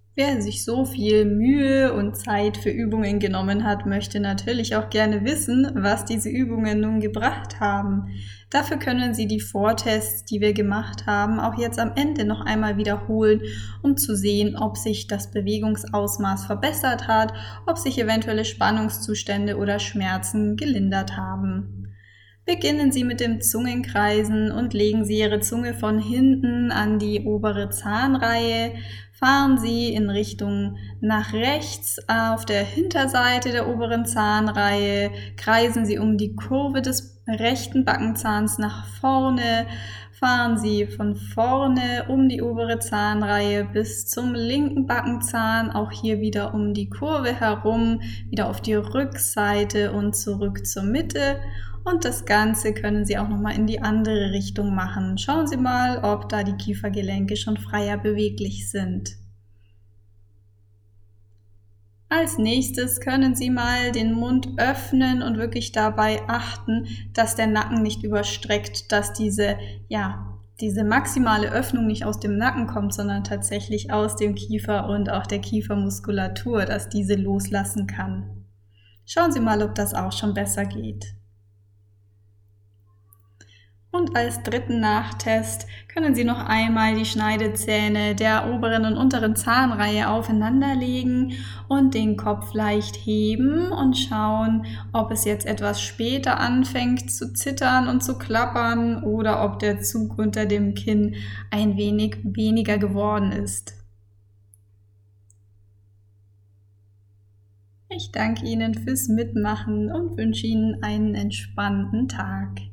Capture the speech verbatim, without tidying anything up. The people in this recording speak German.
Wer sich so viel Mühe und Zeit für Übungen genommen hat, möchte natürlich auch gerne wissen, was diese Übungen nun gebracht haben. Dafür können Sie die Vortests, die wir gemacht haben, auch jetzt am Ende noch einmal wiederholen, um zu sehen, ob sich das Bewegungsausmaß verbessert hat, ob sich eventuelle Spannungszustände oder Schmerzen gelindert haben. Beginnen Sie mit dem Zungenkreisen und legen Sie Ihre Zunge von hinten an die obere Zahnreihe. Fahren Sie in Richtung nach rechts auf der Hinterseite der oberen Zahnreihe. Kreisen Sie um die Kurve des rechten Backenzahns nach vorne. Fahren Sie von vorne um die obere Zahnreihe bis zum linken Backenzahn, auch hier wieder um die Kurve herum, wieder auf die Rückseite und zurück zur Mitte. Und das Ganze können Sie auch nochmal in die andere Richtung machen. Schauen Sie mal, ob da die Kiefergelenke schon freier beweglich sind. Als nächstes können Sie mal den Mund öffnen und wirklich dabei achten, dass der Nacken nicht überstreckt, dass diese, ja, diese maximale Öffnung nicht aus dem Nacken kommt, sondern tatsächlich aus dem Kiefer und auch der Kiefermuskulatur, dass diese loslassen kann. Schauen Sie mal, ob das auch schon besser geht. Und als dritten Nachtest können Sie noch einmal die Schneidezähne der oberen und unteren Zahnreihe aufeinander legen und den Kopf leicht heben und schauen, ob es jetzt etwas später anfängt zu zittern und zu klappern oder ob der Zug unter dem Kinn ein wenig weniger geworden ist. Ich danke Ihnen fürs Mitmachen und wünsche Ihnen einen entspannten Tag.